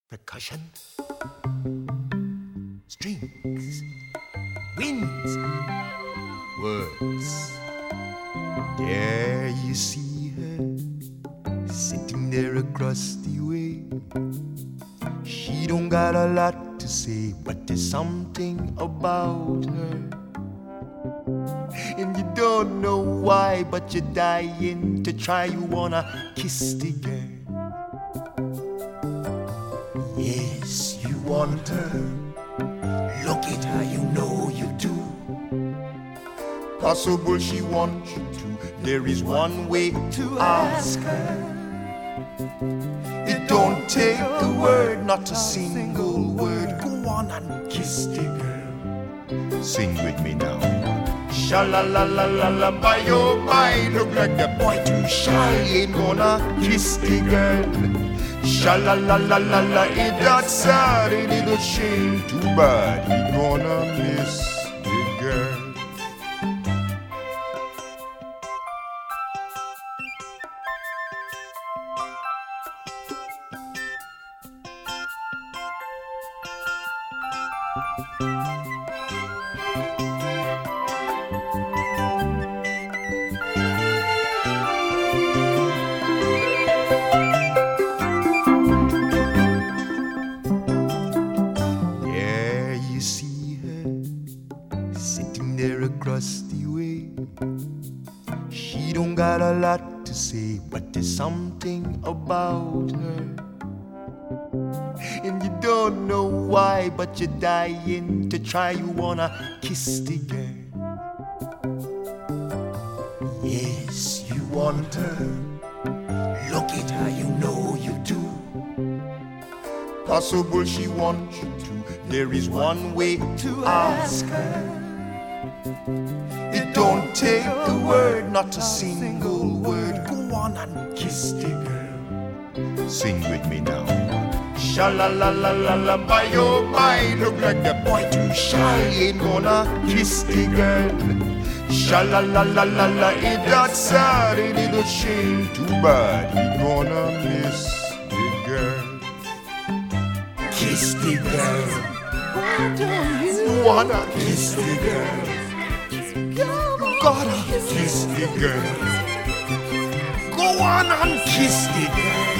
percussion, strings, winds, words. There you see her, sitting there across the way. She don't got a lot to say, but there's something about her. And you don't know why, but you're dying to try. You wanna kiss the girl. Yes, you want her. Look at her, you know you do. Possible she wants you to. There is one way to ask her. It don't take a word, not a single word. Go on and kiss the girl. Sing with me now. Sha-la-la-la-la-la, by your mind. Look like the boy too shy, ain't gonna kiss the girl. Sha-la-la-la-la-la, ain't that sad, a little shame. Too bad, he gonna miss the girl. There you see her, sitting there across the way. She don't got a lot to say, but there's something about her. And you don't know why, but you're dying to try. You wanna kiss the girl. Yes, you want her. Look at her, you know you do. Possible she wants you to. There is one way to ask her. It don't take a word, not a single word. Go on and kiss the girl. Sing with me now. Sha-la-la-la-la-la, by your mind. Look like the boy too shy, ain't gonna kiss the girl. Sha-la-la-la-la-la, ain't that sad, a little shame. Too bad, he gonna miss the girl. Kiss the girl. Why don't You wanna kiss the girl. You gotta kiss the girl. Go on and kiss the girl.